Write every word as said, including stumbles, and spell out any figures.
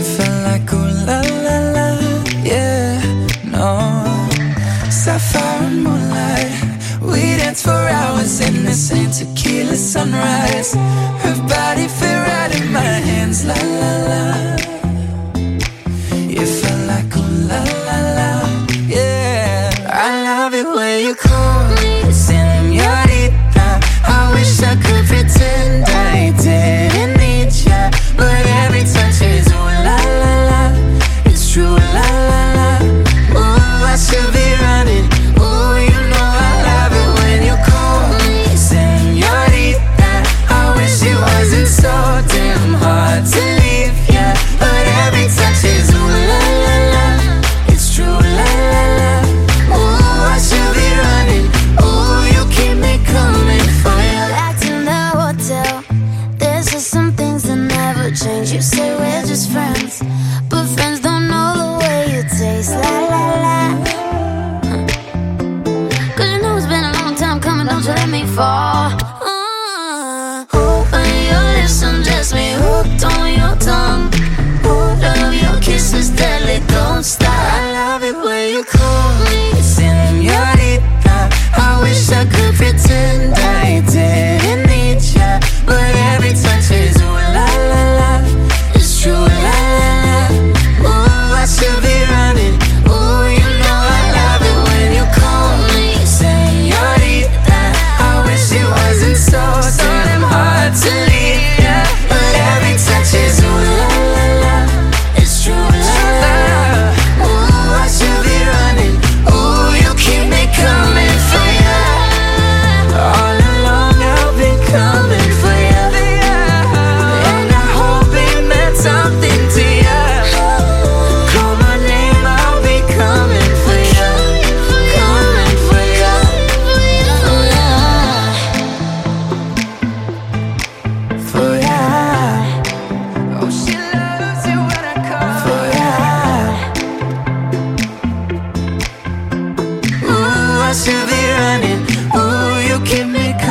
felt like ooh la la la, yeah, no. Sapphire and moonlight, we danced for hours in the same tequila sunrise. Her body fit right in my hands, la la la. You felt like ooh la la la, yeah. I love it when you call me señorita. I wish I could pretend I didn't need ya, but every touch is ooh la la la. It's true, la la la. Ooh, I should be running. Ooh, you know I love it when you call me señorita. I wish it wasn't so damn hard to leave ya, but every touch is ooh la la la. It's true, la la la. Ooh, I should be running. Ooh, you keep me coming for ya. Back in the hotel, there's just some things that never change. You say we're just friends, but friends don't know the way you taste. La la la. Cause you know it's been a long time coming, don't you let me fall. uh, Open your lips and just me hooked on your tongue. Oh, love your kisses deadly, don't stop. I love it when you call me señorita. I wish I could pretend I didn't need ya, but every touch is ooh la la la. It's true, la la la. Ooh, I should be running. Ooh, you know I love it when you call me señorita. I wish it wasn't so so damn hard to leave ya, but every touch is ooh la la la. It's true, la la la. Ooh, I should be running. Ooh, you keep me coming for ya. All along I've been coming for ya, and I hope it meant something to ya. Call my name, I'll be coming for ya, coming for ya. For ya. Oh, she loves it when I call for ya. Ooh, I should be running. Ooh, you keep me coming.